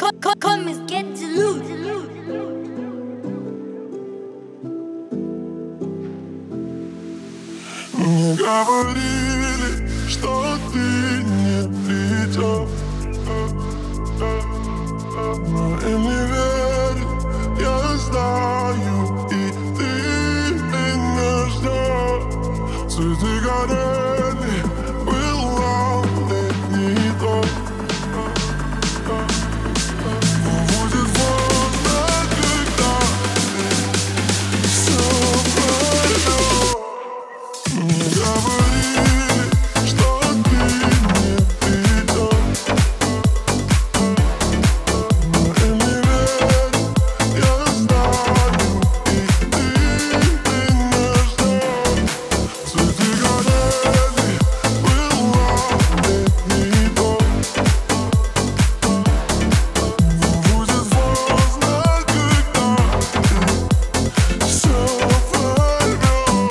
Come and get to loot. Мне говорили, что ты не придешь, но им не верю, я знаю, и ты меня ждешь. Цветы горели, было летний дом. Но будет поздно, когда ты все поймешь. Мне говорили, что ты не придешь, но им не верю, я знаю, и ты меня ждешь. Цветы горели, было летний дом. Но будет поздно, когда ты все поймешь.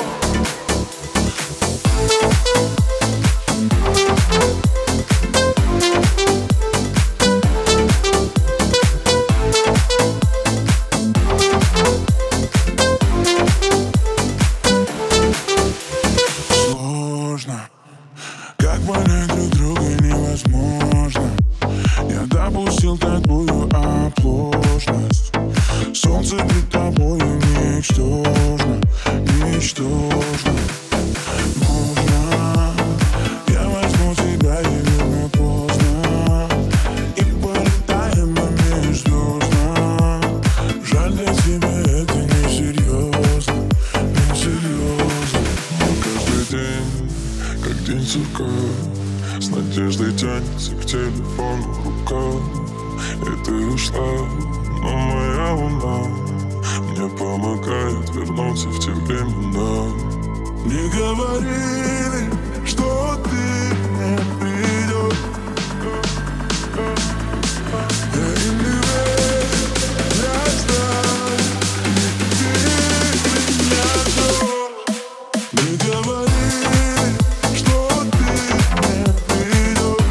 Сложно, как понять друг друга невозможно. Я допустил такую оплошность. Солнце перед тобою ничтожно, ничтожно. Можно, я возьму тебя и верну поздно, и полетаем мы межзвездно. Жаль, для тебя это несерьезно, несерьезно. Но каждый день, как день сурка, с надеждой тянется к телефону рука. И ты ушла, но моя луна мне помогает вернуться в те времена. Мне говорили, что ты не придешь, я им не верю, я знаю, и ты меня ждешь. Мне говорили, что ты не придешь,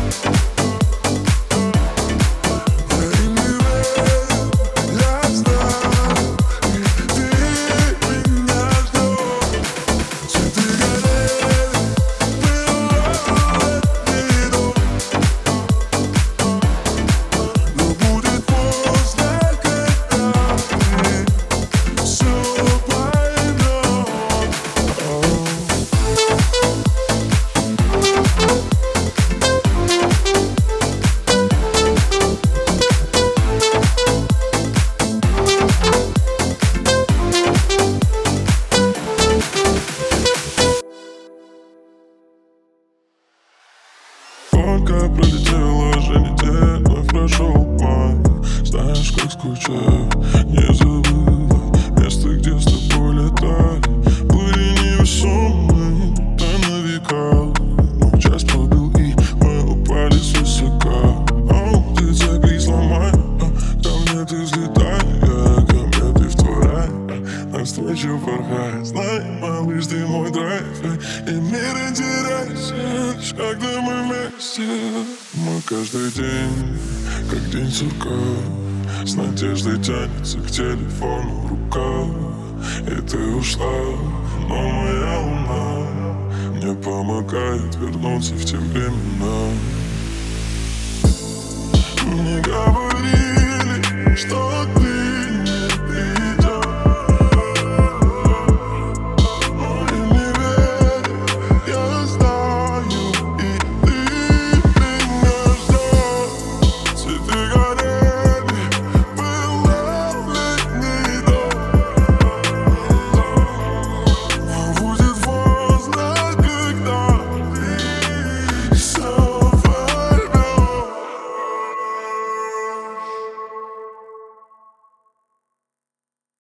я им не верю, я знаю, и ты меня ждешь. Цветы горели, было летний дом. Но будет поздно, когда ты все поймешь. Пока пролетела же неделя, вновь прошел май. Знаешь, как скучаю, не забывай место, где с тобой летали. Были невесомые, будто на века. Но час пробил, и мы упали свысока. Оу, ты цепи сломай, ко мне ты взлетай, ко мне ты в твой рай. Навстречу порхай, знай, малыш, ты мой драйв. И мир интересен, лишь когда мы вместе. Мы каждый день, как день сурка, с надеждой тянется к телефону рука. И ты ушла, но моя луна мне помогает вернуться в те времена. Мне говорили, что